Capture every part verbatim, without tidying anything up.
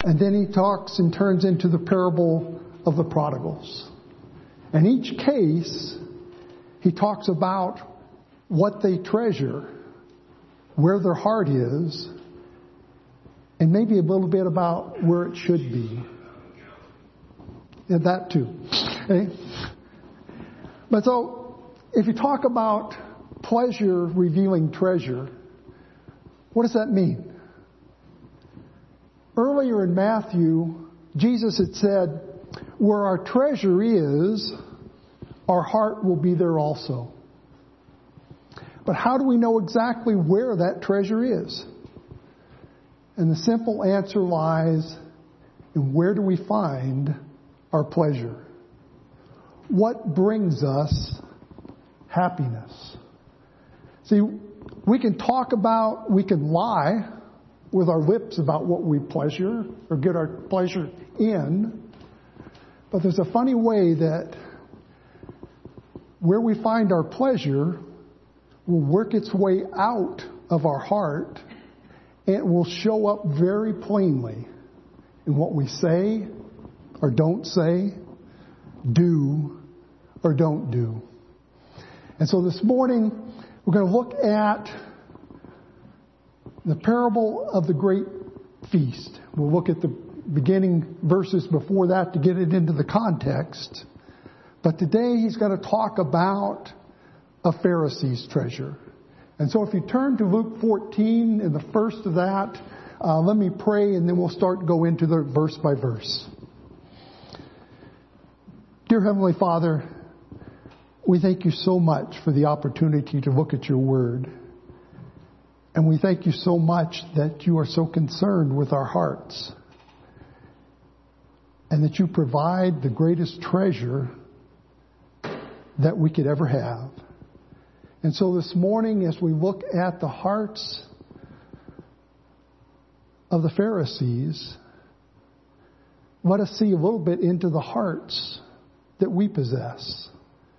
And then he talks and turns into the parable of the prodigals. In each case, he talks about what they treasure, where their heart is, and maybe a little bit about where it should be. And that too. Okay? But so, if you talk about pleasure revealing treasure, what does that mean? Earlier in Matthew, Jesus had said, where our treasure is, our heart will be there also. But how do we know exactly where that treasure is? And the simple answer lies in where do we find our pleasure? What brings us happiness? See, we can talk about, we can lie with our lips about what we pleasure or get our pleasure in. But there's a funny way that where we find our pleasure will work its way out of our heart and it will show up very plainly in what we say or don't say, do or don't do. And so this morning we're going to look at the parable of the great feast. We'll look at the beginning verses before that to get it into the context. But today he's going to talk about a Pharisee's treasure. And so if you turn to Luke fourteen and the first of that, uh, let me pray and then we'll start to go into the verse by verse. Dear Heavenly Father, we thank you so much for the opportunity to look at your word. And we thank you so much that you are so concerned with our hearts. And that you provide the greatest treasure that we could ever have. And so this morning, as we look at the hearts of the Pharisees, let us see a little bit into the hearts that we possess.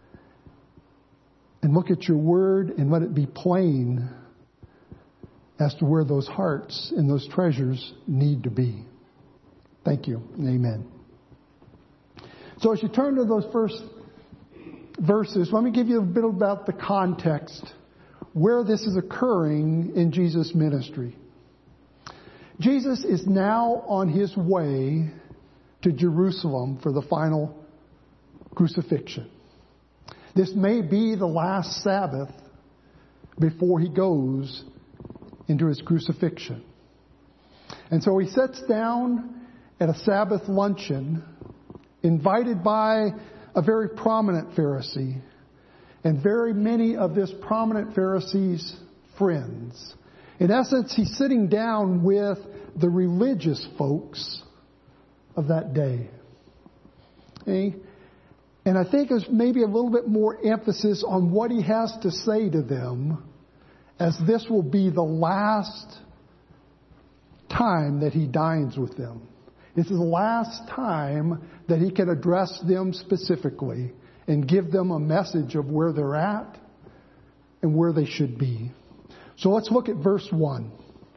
And look at your word and let it be plain as to where those hearts and those treasures need to be. Thank you. Amen. So as you turn to those first verses, let me give you a bit about the context where this is occurring in Jesus' ministry. Jesus is now on his way to Jerusalem for the final crucifixion. This may be the last Sabbath before he goes into his crucifixion. And so he sits down at a Sabbath luncheon, invited by a very prominent Pharisee and very many of this prominent Pharisee's friends. In essence, he's sitting down with the religious folks of that day. Okay? And I think there's maybe a little bit more emphasis on what he has to say to them, as this will be the last time that he dines with them. This is the last time that he can address them specifically and give them a message of where they're at and where they should be. So let's look at verse one.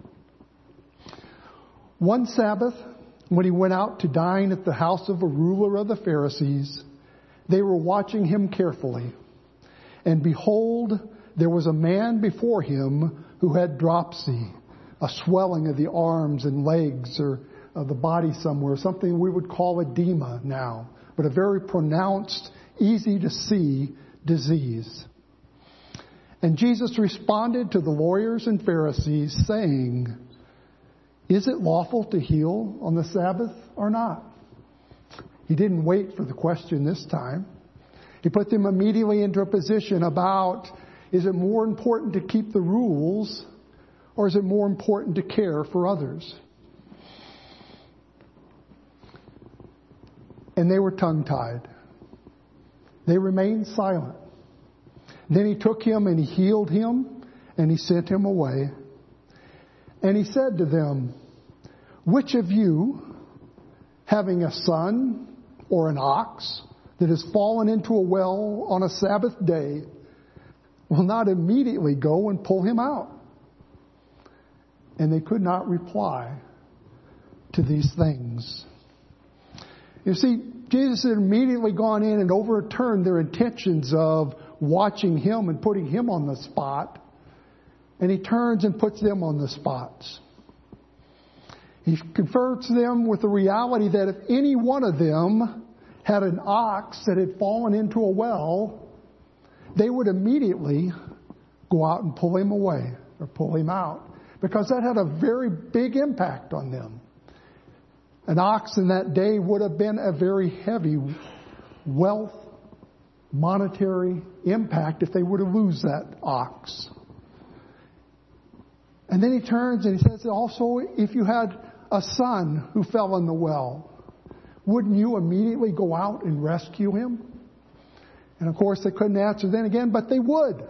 One Sabbath, when he went out to dine at the house of a ruler of the Pharisees, they were watching him carefully. And behold, there was a man before him who had dropsy, a swelling of the arms and legs or of the body somewhere, something we would call edema now, but a very pronounced, easy to see disease. And Jesus responded to the lawyers and Pharisees saying, is it lawful to heal on the Sabbath or not? He didn't wait for the question this time. He put them immediately into a position about, is it more important to keep the rules or is it more important to care for others? And they were tongue-tied. They remained silent. Then he took him and he healed him and he sent him away. And he said to them, which of you, having a son or an ox that has fallen into a well on a Sabbath day, will not immediately go and pull him out? And they could not reply to these things. You see, Jesus had immediately gone in and overturned their intentions of watching him and putting him on the spot. And he turns and puts them on the spots. He confronts them with the reality that if any one of them had an ox that had fallen into a well, they would immediately go out and pull him away or pull him out, because that had a very big impact on them. An ox in that day would have been a very heavy wealth, monetary impact if they were to lose that ox. And then he turns and he says also, if you had a son who fell in the well, wouldn't you immediately go out and rescue him? And of course they couldn't answer then again, but they would.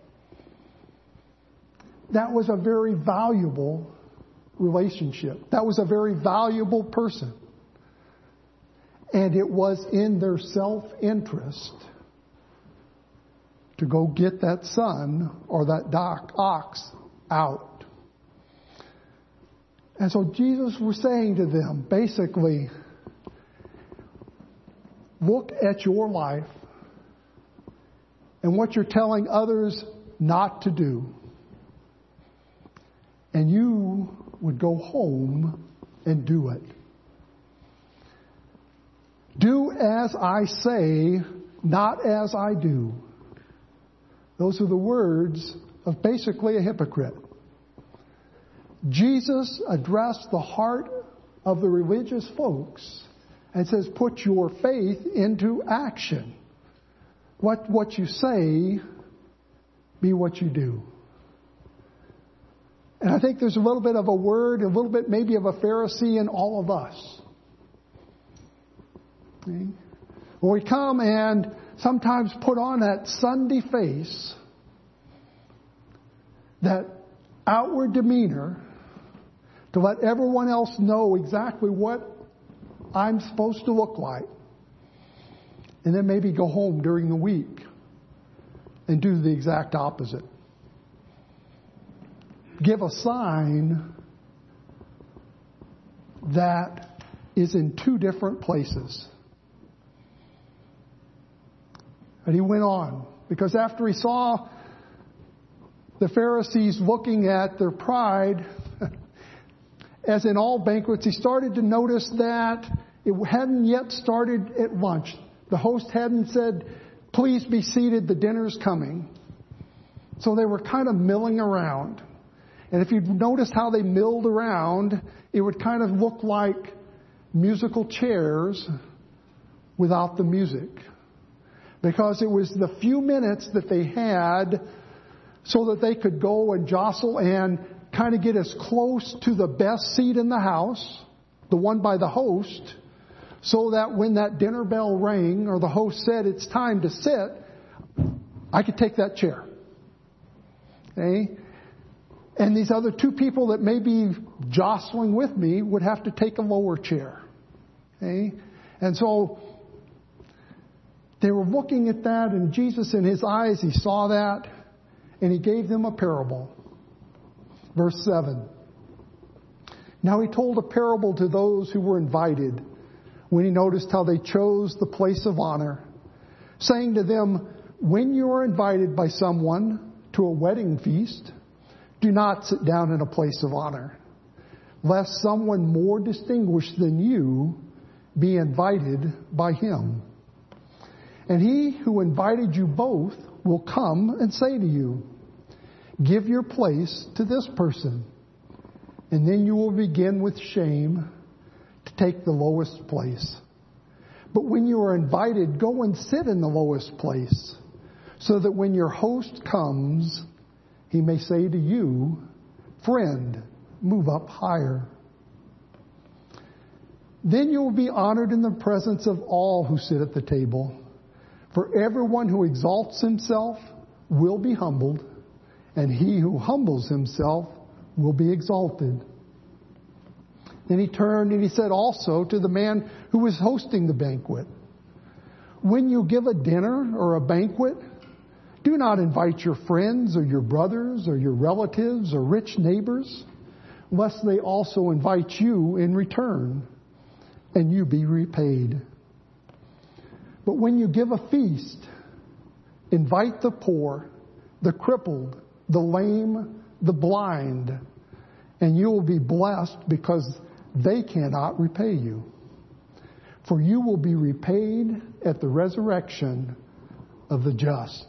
That was a very valuable relationship. That was a very valuable person. And it was in their self-interest to go get that son or that doc, ox out. And so Jesus was saying to them, basically, look at your life and what you're telling others not to do. And you would go home and do it. Do as I say, not as I do. Those are the words of basically a hypocrite. Jesus addressed the heart of the religious folks and says, put your faith into action. What, what you say, be what you do. And I think there's a little bit of a word, a little bit maybe of a Pharisee in all of us. Okay? When we come and sometimes put on that Sunday face, that outward demeanor, to let everyone else know exactly what I'm supposed to look like. And then maybe go home during the week and do the exact opposite. Give a sign that is in two different places. And he went on, because after he saw the Pharisees looking at their pride, as in all banquets, he started to notice that it hadn't yet started at lunch. The host hadn't said, please be seated, the dinner's coming. So they were kind of milling around. And if you'd noticed how they milled around, it would kind of look like musical chairs without the music. Because it was the few minutes that they had so that they could go and jostle and kind of get as close to the best seat in the house, the one by the host, so that when that dinner bell rang or the host said it's time to sit, I could take that chair. Okay? And these other two people that may be jostling with me would have to take a lower chair. Okay? And so they were looking at that, and Jesus in his eyes, he saw that, and he gave them a parable. Verse seven. Now he told a parable to those who were invited when he noticed how they chose the place of honor, saying to them, when you are invited by someone to a wedding feast, do not sit down in a place of honor, lest someone more distinguished than you be invited by him. And he who invited you both will come and say to you, give your place to this person. And then you will begin with shame to take the lowest place. But when you are invited, go and sit in the lowest place, so that when your host comes, he may say to you, friend, move up higher. Then you will be honored in the presence of all who sit at the table. For everyone who exalts himself will be humbled, and he who humbles himself will be exalted. Then he turned and he said also to the man who was hosting the banquet, when you give a dinner or a banquet, do not invite your friends or your brothers or your relatives or rich neighbors, lest they also invite you in return, and you be repaid. But when you give a feast, invite the poor, the crippled, the lame, the blind, and you will be blessed because they cannot repay you. For you will be repaid at the resurrection of the just.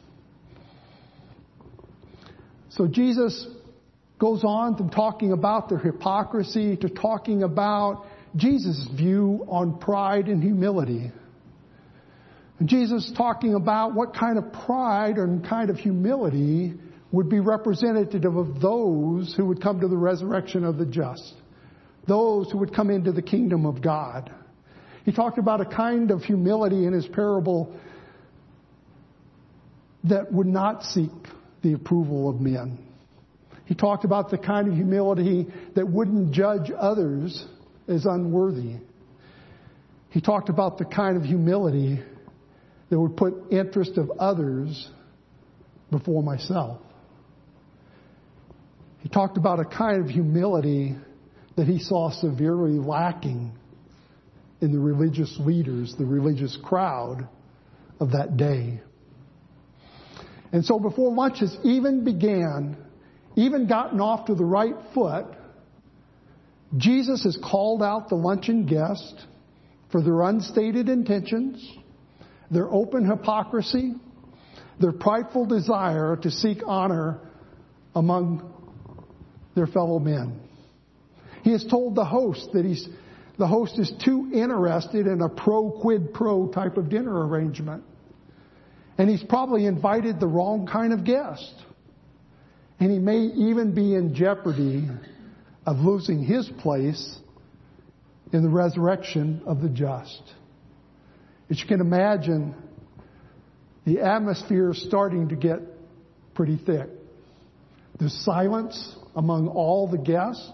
So Jesus goes on from talking about their hypocrisy to talking about Jesus' view on pride and humility. And Jesus is talking about what kind of pride and kind of humility would be representative of those who would come to the resurrection of the just, those who would come into the kingdom of God. He talked about a kind of humility in his parable that would not seek the approval of men. He talked about the kind of humility that wouldn't judge others as unworthy. He talked about the kind of humility that would put interest of others before myself. He talked about a kind of humility that he saw severely lacking in the religious leaders, the religious crowd of that day. And so before lunch has even began, even gotten off to the right foot, Jesus has called out the luncheon guest for their unstated intentions, their open hypocrisy, their prideful desire to seek honor among their fellow men. He has told the host that he's the host is too interested in a pro quid pro type of dinner arrangement. And he's probably invited the wrong kind of guest. And he may even be in jeopardy of losing his place in the resurrection of the just. As you can imagine, the atmosphere is starting to get pretty thick. There's silence among all the guests,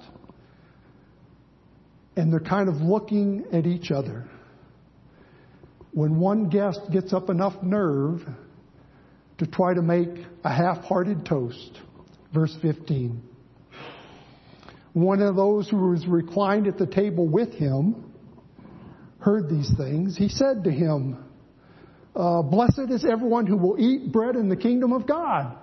and they're kind of looking at each other. When one guest gets up enough nerve to try to make a half-hearted toast, verse fifteen. One of those who was reclined at the table with him heard these things. He said to him, uh, "Blessed is everyone who will eat bread in the kingdom of God."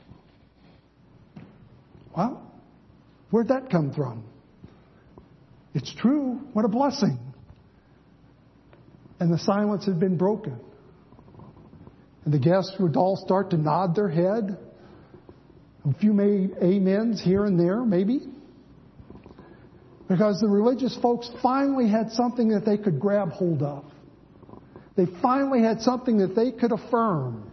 Well, where'd that come from? It's true. What a blessing. And the silence had been broken. And the guests would all start to nod their head. A few made amens here and there, maybe. Because the religious folks finally had something that they could grab hold of. They finally had something that they could affirm.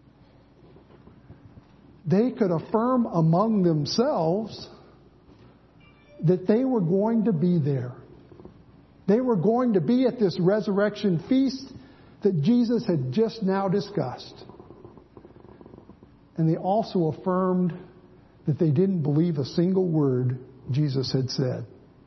They could affirm among themselves that they were going to be there. They were going to be at this resurrection feast that Jesus had just now discussed. And they also affirmed that they didn't believe a single word Jesus had said.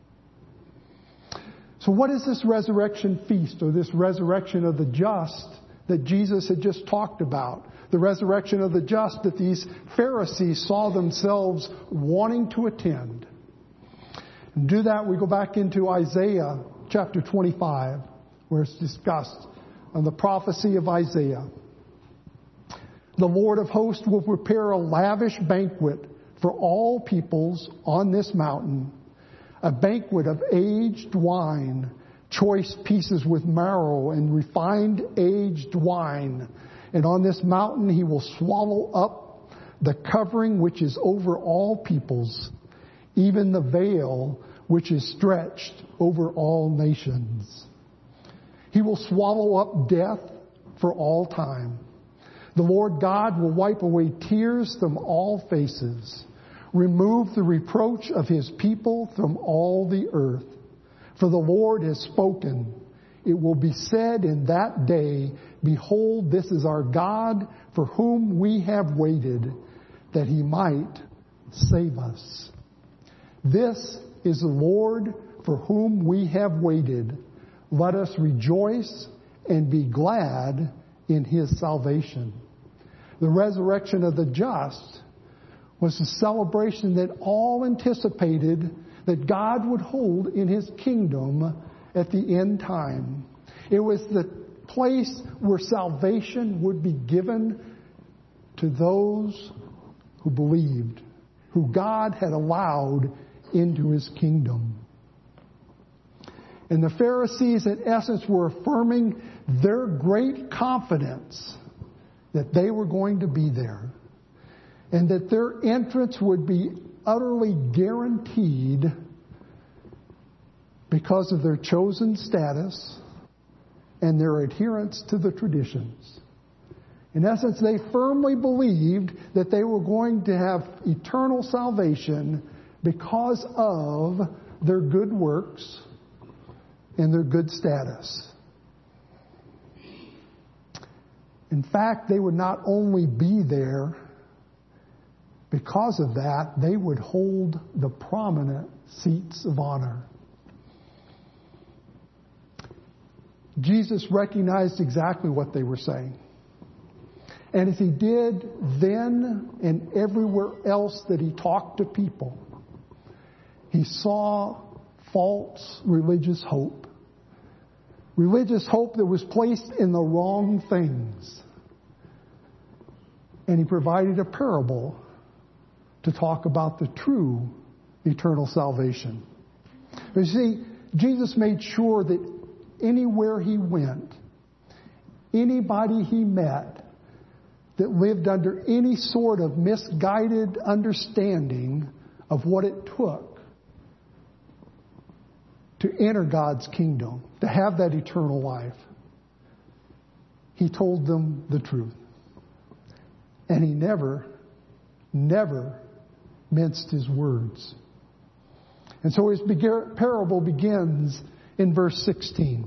So what is this resurrection feast, or this resurrection of the just that Jesus had just talked about? The resurrection of the just that these Pharisees saw themselves wanting to attend. And to do that, we go back into Isaiah chapter twenty-five, where it's discussed on the prophecy of Isaiah. The Lord of hosts will prepare a lavish banquet for all peoples on this mountain, a banquet of aged wine, choice pieces with marrow and refined aged wine. And on this mountain he will swallow up the covering which is over all peoples, even the veil which is stretched over all nations. He will swallow up death for all time. The Lord God will wipe away tears from all faces, remove the reproach of his people from all the earth. For the Lord has spoken. It will be said in that day, behold, this is our God for whom we have waited, that he might save us. This is the Lord for whom we have waited. Let us rejoice and be glad in his salvation. The resurrection of the just was the celebration that all anticipated that God would hold in His kingdom at the end time. It was the place where salvation would be given to those who believed, who God had allowed into His kingdom. And the Pharisees, in essence, were affirming their great confidence that they were going to be there and that their entrance would be utterly guaranteed because of their chosen status and their adherence to the traditions. In essence, they firmly believed that they were going to have eternal salvation because of their good works and their good status. In fact, they would not only be there, because of that, they would hold the prominent seats of honor. Jesus recognized exactly what they were saying. And as He did then and everywhere else that He talked to people, He saw false religious hope. Religious hope that was placed in the wrong things. And He provided a parable to talk about the true eternal salvation. But you see, Jesus made sure that anywhere He went, anybody He met that lived under any sort of misguided understanding of what it took to enter God's kingdom, to have that eternal life, He told them the truth. And He never, never minced His words. And so His parable begins in verse sixteen.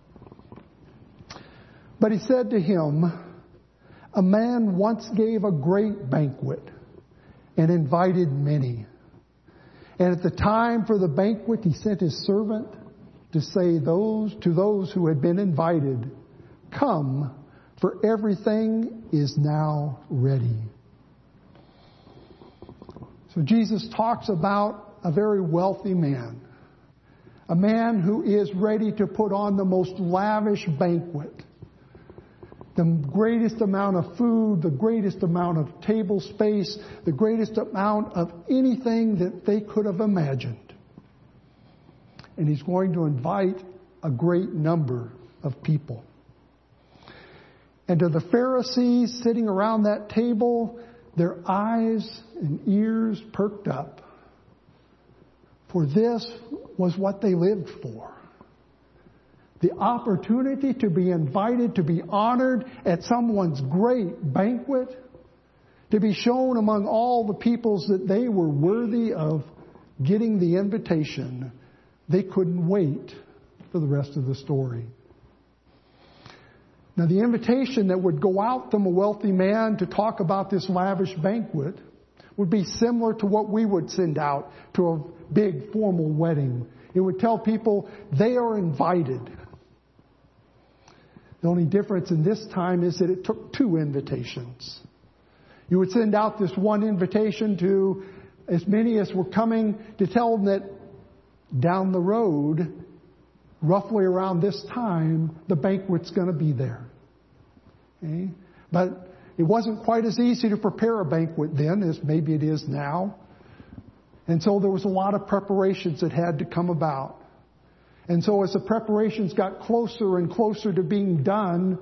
But He said to him, a man once gave a great banquet and invited many. And at the time for the banquet, he sent his servant to say those to those who had been invited, come, for everything is now ready. So Jesus talks about a very wealthy man. A man who is ready to put on the most lavish banquet. The greatest amount of food, the greatest amount of table space, the greatest amount of anything that they could have imagined. And He's going to invite a great number of people. And to the Pharisees sitting around that table, their eyes and ears perked up. For this was what they lived for. The opportunity to be invited, to be honored at someone's great banquet, to be shown among all the peoples that they were worthy of getting the invitation. They couldn't wait for the rest of the story. Now, the invitation that would go out from a wealthy man to talk about this lavish banquet would be similar to what we would send out to a big formal wedding. It would tell people they are invited. The only difference in this time is that it took two invitations. You would send out this one invitation to as many as were coming to tell them that down the road, roughly around this time, the banquet's going to be there. Okay? But it wasn't quite as easy to prepare a banquet then as maybe it is now. And so there was a lot of preparations that had to come about. And so as the preparations got closer and closer to being done,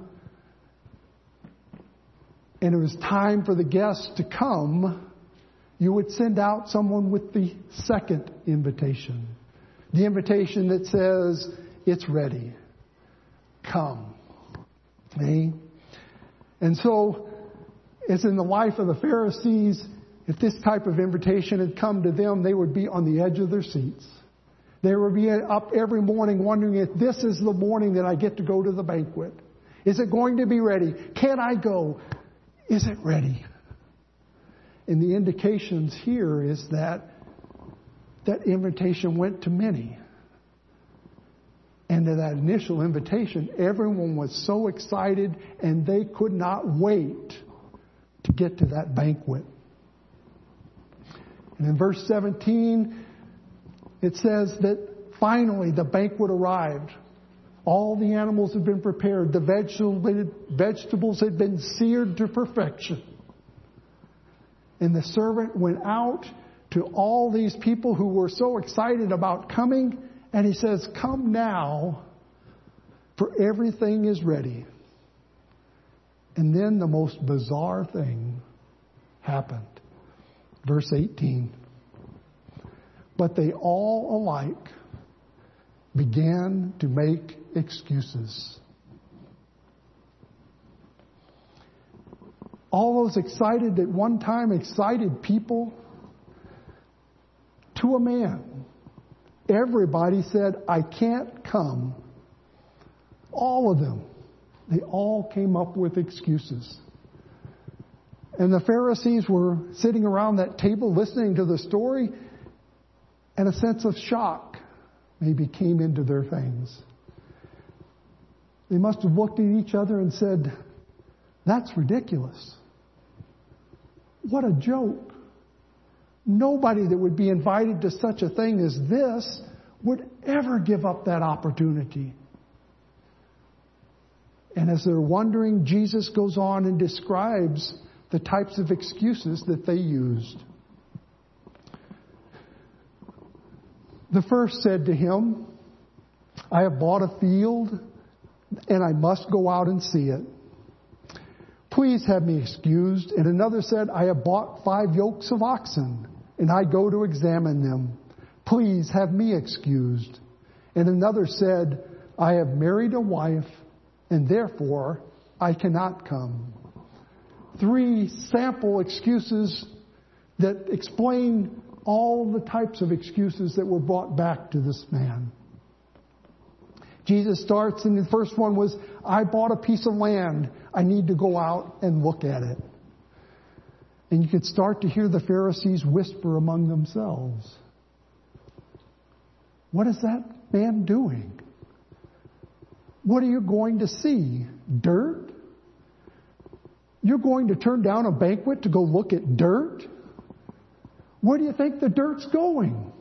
and it was time for the guests to come, you would send out someone with the second invitation. The invitation that says, it's ready. Come. Okay? And so, as in the life of the Pharisees, if this type of invitation had come to them, they would be on the edge of their seats. They would be up every morning wondering if this is the morning that I get to go to the banquet. Is it going to be ready? Can I go? Is it ready? And the indications here is that that invitation went to many. And to that initial invitation, everyone was so excited and they could not wait to get to that banquet. And in verse seventeen, it says that finally the banquet arrived. All the animals had been prepared. The vegetables had been seared to perfection. And the servant went out to all these people who were so excited about coming. And he says, "Come now, for everything is ready." And then the most bizarre thing happened. Verse eighteen. But they all alike began to make excuses. All those excited, at one time excited people, to a man, everybody said, "I can't come." All of them. They all came up with excuses. And the Pharisees were sitting around that table listening to the story, and a sense of shock maybe came into their things. They must have looked at each other and said, "That's ridiculous. What a joke. Nobody that would be invited to such a thing as this would ever give up that opportunity." And as they're wondering, Jesus goes on and describes the types of excuses that they used. The first said to him, "I have bought a field and I must go out and see it. Please have me excused." And another said, "I have bought five yokes of oxen and I go to examine them. Please have me excused." And another said, "I have married a wife and therefore I cannot come." Three sample excuses that explain all the types of excuses that were brought back to this man. Jesus starts, and the first one was, "I bought a piece of land. I need to go out and look at it." And you could start to hear the Pharisees whisper among themselves, "What is that man doing? What are you going to see? Dirt? You're going to turn down a banquet to go look at dirt? Where do you think the dirt's going?"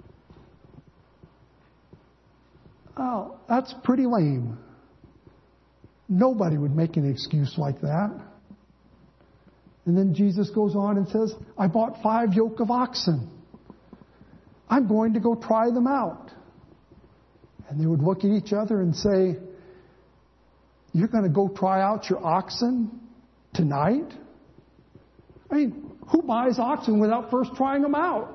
Oh, that's pretty lame. Nobody would make an excuse like that. And then Jesus goes on and says, "I bought five yoke of oxen. I'm going to go try them out." And they would look at each other and say, "You're going to go try out your oxen tonight? I mean, who buys oxen without first trying them out?"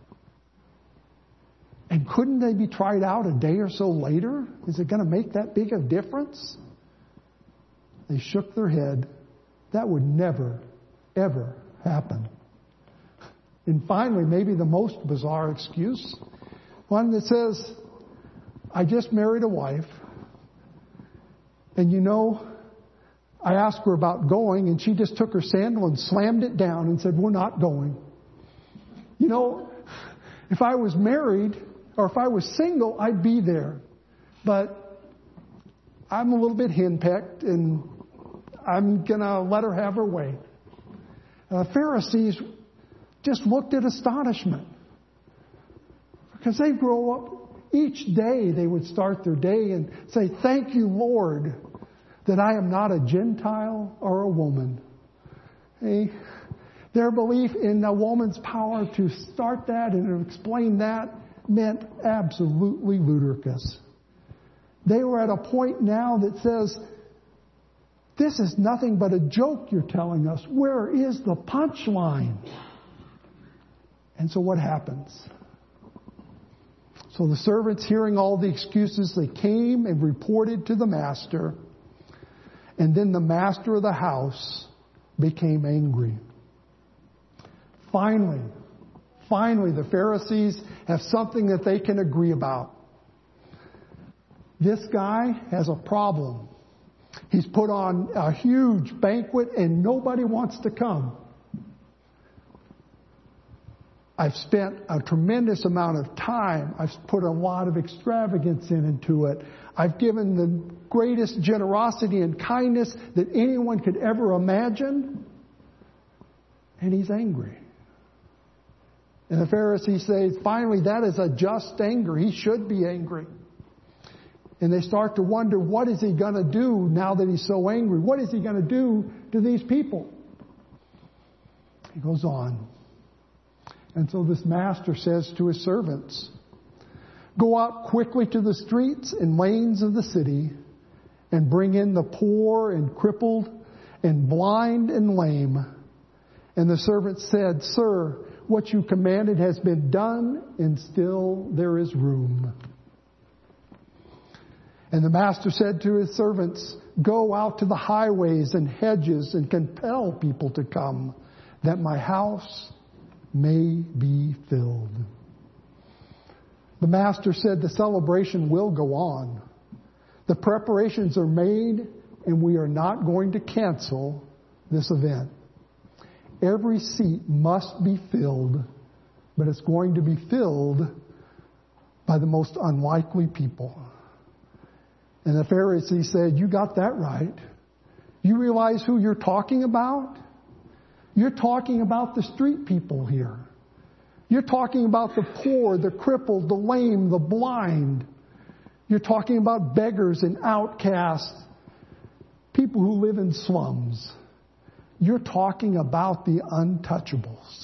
And couldn't they be tried out a day or so later? Is it going to make that big a difference? They shook their head. That would never, ever happen. And finally, maybe the most bizarre excuse, one that says, "I just married a wife, and you know, I asked her about going, and she just took her sandal and slammed it down and said, 'We're not going.' You know, if I was married or if I was single, I'd be there. But I'm a little bit henpecked, and I'm going to let her have her way." The Pharisees just looked at astonishment. Because they grow up, each day they would start their day and say, "Thank you, Lord, that I am not a Gentile or a woman." Hey, their belief in a woman's power to start that and to explain that meant absolutely ludicrous. They were at a point now that says, "This is nothing but a joke you're telling us. Where is the punchline?" And so what happens? So the servants, hearing all the excuses, they came and reported to the master. And then the master of the house became angry. Finally, finally, the Pharisees have something that they can agree about. This guy has a problem. He's put on a huge banquet and nobody wants to come. I've spent a tremendous amount of time. I've put a lot of extravagance in into it. I've given the greatest generosity and kindness that anyone could ever imagine. And he's angry. And the Pharisees say, finally, that is a just anger. He should be angry. And they start to wonder, what is he going to do now that he's so angry? What is he going to do to these people? He goes on. And so this master says to his servants, go out quickly to the streets and lanes of the city and bring in the poor and crippled and blind and lame. And the servant said, Sir, what you commanded has been done, and still there is room. And the master said to his servants, go out to the highways and hedges and compel people to come, that my house may be filled. The master said the celebration will go on. The preparations are made, and we are not going to cancel this event. Every seat must be filled, but it's going to be filled by the most unlikely people. And the Pharisees said, you got that right. You realize who you're talking about? You're talking about the street people here. You're talking about the poor, the crippled, the lame, the blind. You're talking about beggars and outcasts, people who live in slums. You're talking about the untouchables.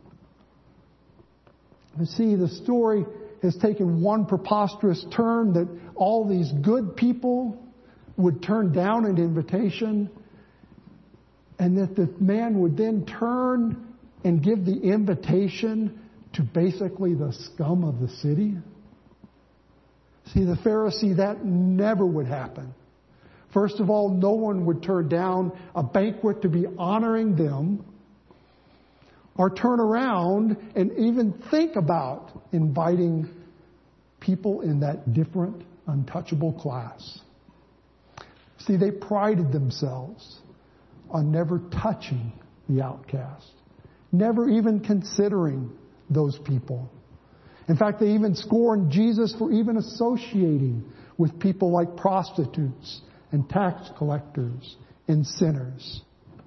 You see, the story has taken one preposterous turn that all these good people would turn down an invitation, and that the man would then turn and give the invitation to basically the scum of the city. See, the Pharisee, that never would happen. First of all, no one would turn down a banquet to be honoring them, or turn around and even think about inviting people in that different, untouchable class. See, they prided themselves on never touching the outcast, never even considering those people. In fact, they even scorned Jesus for even associating with people like prostitutes and tax collectors and sinners.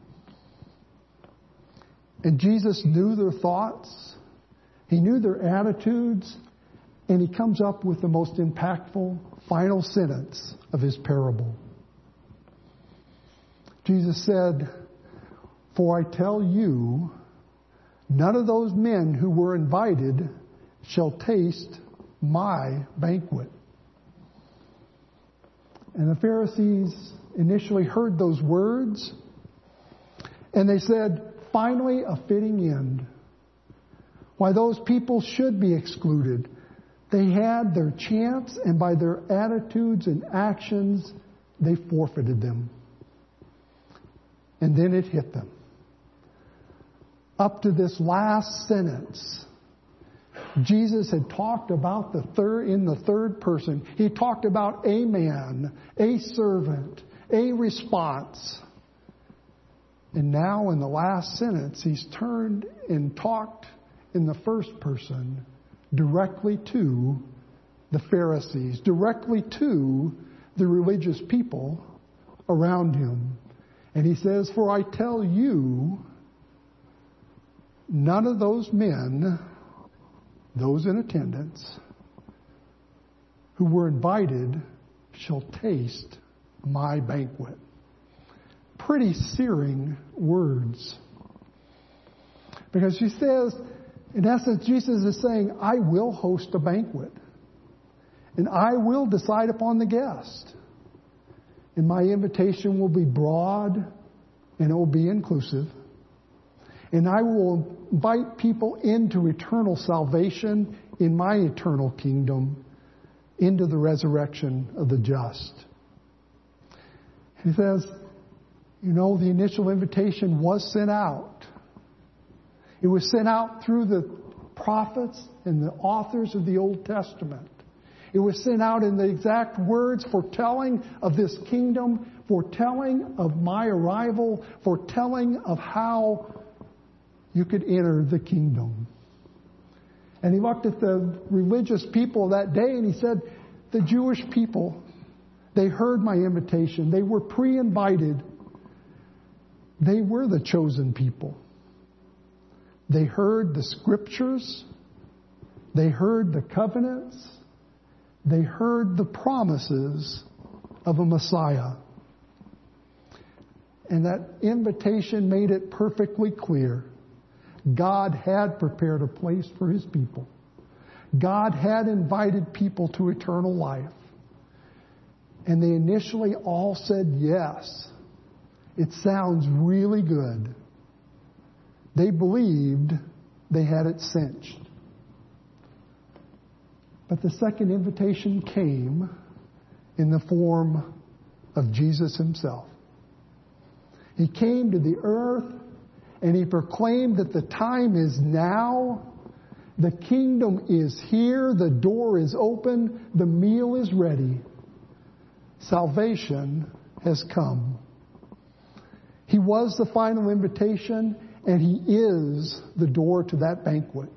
And Jesus knew their thoughts. He knew their attitudes. And he comes up with the most impactful final sentence of his parable. Jesus said, for I tell you, none of those men who were invited shall taste my banquet. And the Pharisees initially heard those words, and they said, finally, a fitting end. Why, those people should be excluded. They had their chance, and by their attitudes and actions, they forfeited them. And then it hit them. Up to this last sentence, Jesus had talked about the third, in the third person. He talked about a man, a servant, a response. And now in the last sentence, he's turned and talked in the first person directly to the Pharisees, directly to the religious people around him. And he says, for I tell you, none of those men, those in attendance, who were invited shall taste my banquet. Pretty searing words. Because he says, in essence, Jesus is saying, I will host a banquet. And I will decide upon the guest. And my invitation will be broad and it will be inclusive. And I will invite people into eternal salvation in my eternal kingdom, into the resurrection of the just. He says, you know, the initial invitation was sent out. It was sent out through the prophets and the authors of the Old Testament. It was sent out in the exact words foretelling of this kingdom, foretelling of my arrival, foretelling of how you could enter the kingdom. And he looked at the religious people of that day and he said, the Jewish people, they heard my invitation. They were pre-invited. They were the chosen people. They heard the scriptures. They heard the covenants. They heard the promises of a Messiah. And that invitation made it perfectly clear. God had prepared a place for His people. God had invited people to eternal life. And they initially all said yes. It sounds really good. They believed they had it cinched. But the second invitation came in the form of Jesus Himself. He came to the earth and He proclaimed that the time is now. The kingdom is here. The door is open. The meal is ready. Salvation has come. He was the final invitation, and He is the door to that banquet.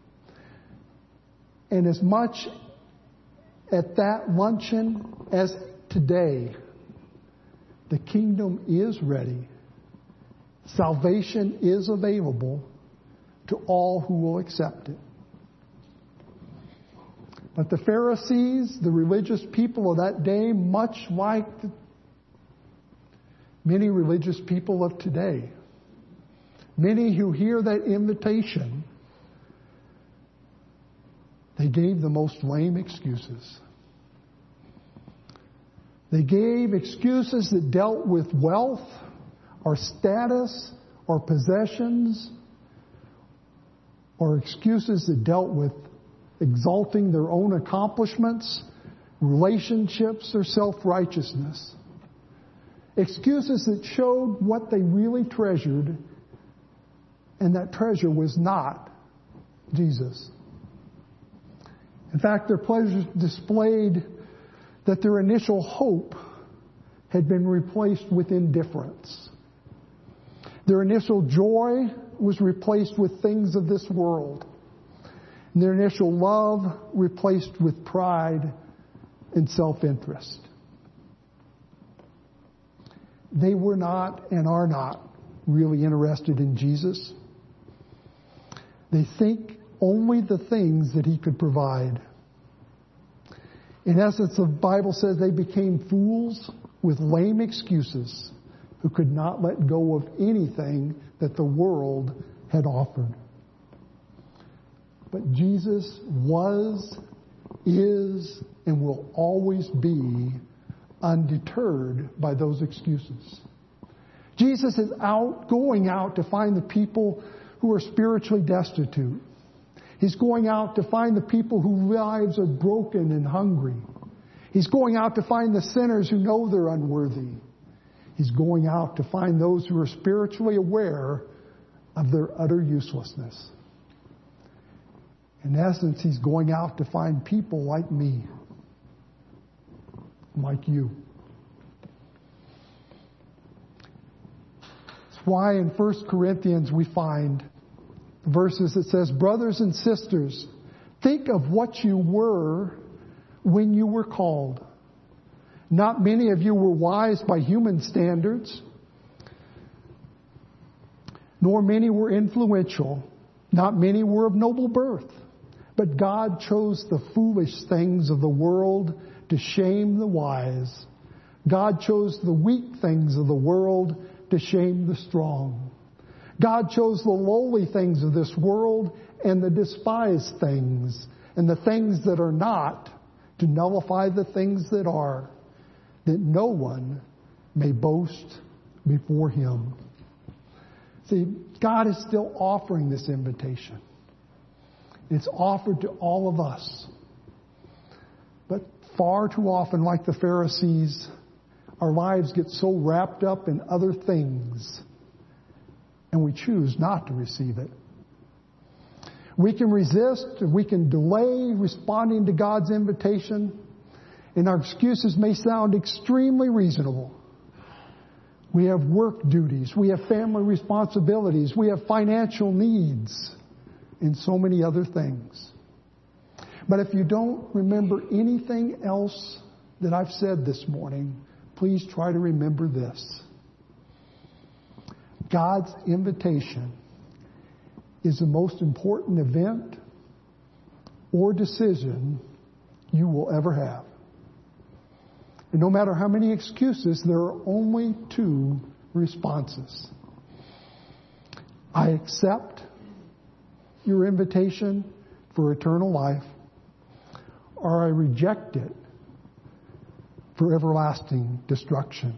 And as much at that luncheon as today, the kingdom is ready. Salvation is available to all who will accept it. But the Pharisees, the religious people of that day, much like the many religious people of today, many who hear that invitation, they gave the most lame excuses. They gave excuses that dealt with wealth or status or possessions, or excuses that dealt with exalting their own accomplishments, relationships, or self-righteousness. Excuses that showed what they really treasured, and that treasure was not Jesus. In fact, their pleasures displayed that their initial hope had been replaced with indifference. Their initial joy was replaced with things of this world. And their initial love replaced with pride and self-interest. They were not and are not really interested in Jesus. They think only the things that He could provide. In essence, the Bible says they became fools with lame excuses who could not let go of anything that the world had offered. But Jesus was, is, and will always be undeterred by those excuses. Jesus is out, going out to find the people who are spiritually destitute. He's going out to find the people whose lives are broken and hungry. He's going out to find the sinners who know they're unworthy. He's going out to find those who are spiritually aware of their utter uselessness. In essence, He's going out to find people like me, like you. That's why in First Corinthians we find verses that says, brothers and sisters, think of what you were when you were called. Not many of you were wise by human standards, nor many were influential. Not many were of noble birth. But God chose the foolish things of the world to shame the wise. God chose the weak things of the world to shame the strong. God chose the lowly things of this world and the despised things and the things that are not to nullify the things that are, that no one may boast before Him. See, God is still offering this invitation. It's offered to all of us. But far too often, like the Pharisees, our lives get so wrapped up in other things, and we choose not to receive it. We can resist, and we can delay responding to God's invitation, and our excuses may sound extremely reasonable. We have work duties, we have family responsibilities, we have financial needs, and so many other things. But if you don't remember anything else that I've said this morning, please try to remember this. God's invitation is the most important event or decision you will ever have. And no matter how many excuses, there are only two responses. I accept your invitation for eternal life, or I reject it for everlasting destruction.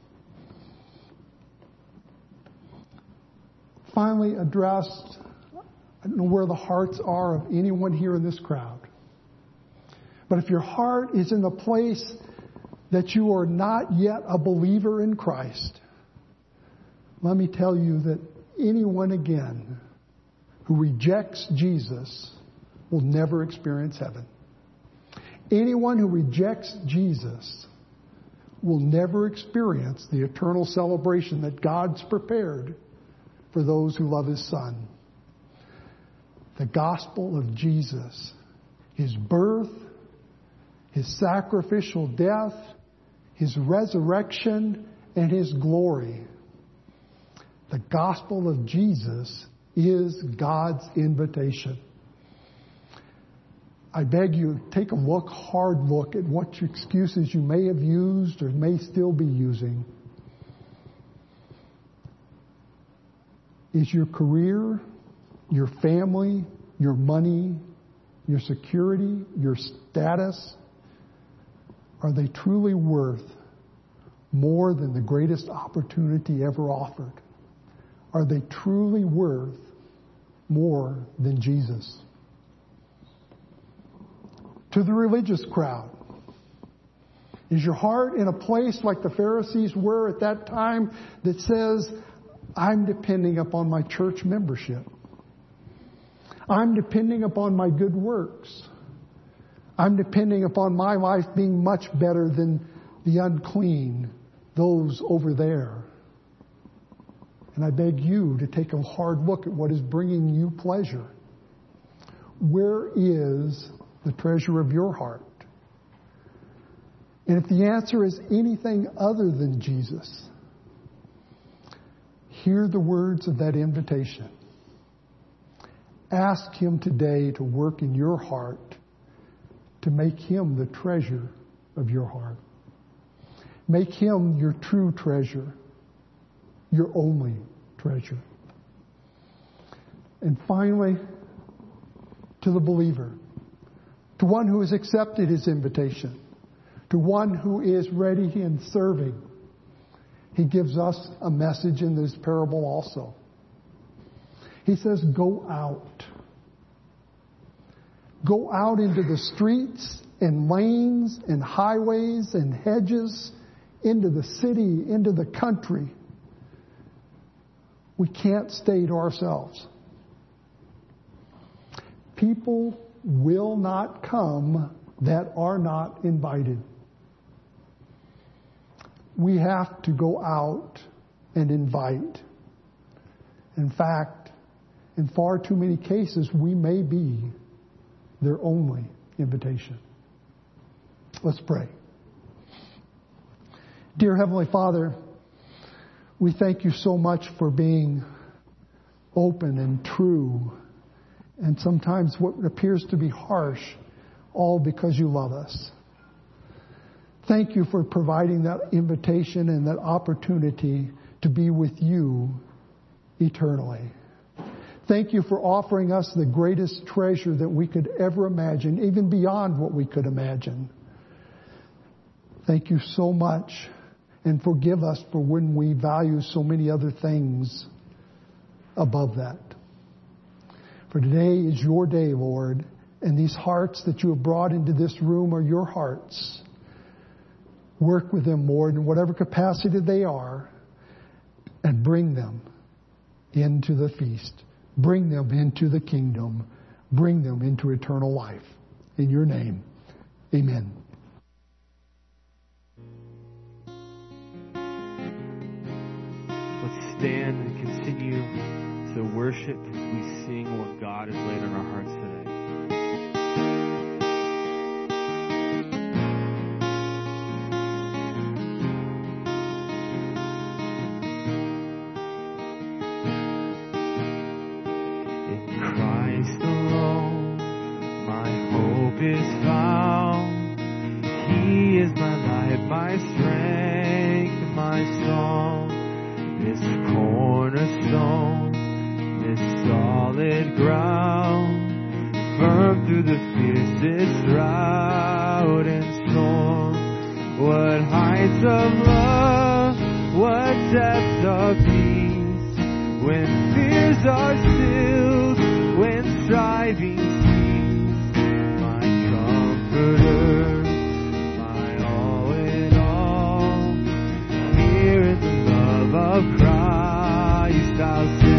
Finally, addressed, I don't know where the hearts are of anyone here in this crowd. But if your heart is in a place that you are not yet a believer in Christ, let me tell you that anyone again who rejects Jesus will never experience heaven. Anyone who rejects Jesus will never experience the eternal celebration that God's prepared for those who love His Son. The gospel of Jesus, His birth, His sacrificial death, His resurrection, and His glory. The gospel of Jesus is God's invitation. I beg you, take a look, hard look at what excuses you may have used or may still be using. Is your career, your family, your money, your security, your status, are they truly worth more than the greatest opportunity ever offered? Are they truly worth more than Jesus? To the religious crowd, is your heart in a place like the Pharisees were at that time that says, I'm depending upon my church membership. I'm depending upon my good works. I'm depending upon my life being much better than the unclean, those over there. And I beg you to take a hard look at what is bringing you pleasure. Where is the treasure of your heart? And if the answer is anything other than Jesus, hear the words of that invitation. Ask Him today to work in your heart to make Him the treasure of your heart. Make Him your true treasure, your only treasure. And finally, to the believer, to one who has accepted His invitation, to one who is ready and serving, He gives us a message in this parable also. He says, go out. Go out into the streets and lanes and highways and hedges, into the city, into the country. We can't stay to ourselves. People will not come that are not invited. We have to go out and invite. In fact, in far too many cases, we may be their only invitation. Let's pray. Dear Heavenly Father, we thank You so much for being open and true, and sometimes what appears to be harsh, all because You love us. Thank You for providing that invitation and that opportunity to be with You eternally. Thank You for offering us the greatest treasure that we could ever imagine, even beyond what we could imagine. Thank You so much, and forgive us for when we value so many other things above that. For today is Your day, Lord, and these hearts that You have brought into this room are Your hearts. Work with them, Lord, in whatever capacity they are, and bring them into the feast. Bring them into the kingdom. Bring them into eternal life. In Your name, amen. Let's stand and continue to worship as we sing what God has laid on our hearts today. What heights of love, what depths of peace, when fears are stilled, when striving cease, my comforter, my all in all, here in the love of Christ I'll stand.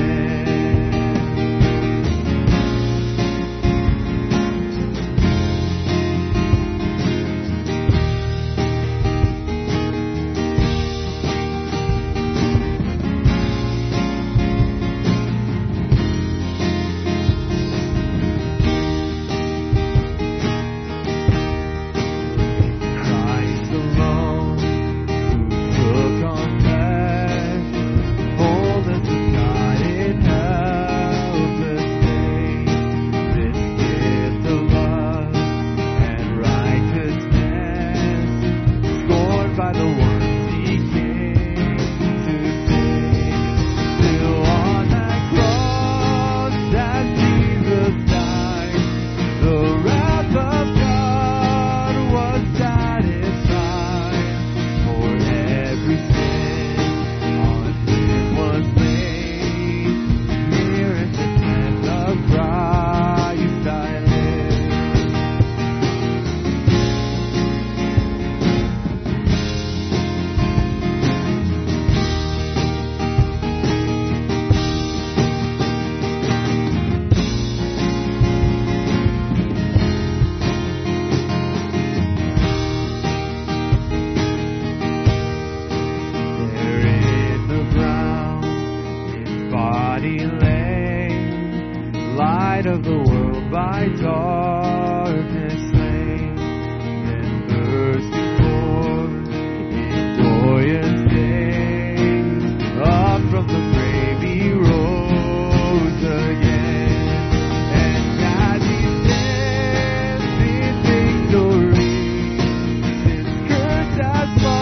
That's